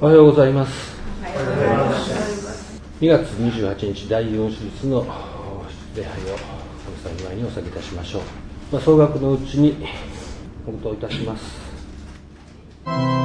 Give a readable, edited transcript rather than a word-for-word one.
おはようございます。2月28日第4手術の礼拝を神様の前にお捧げいたしましょう。総額のうちに黙祷いたします。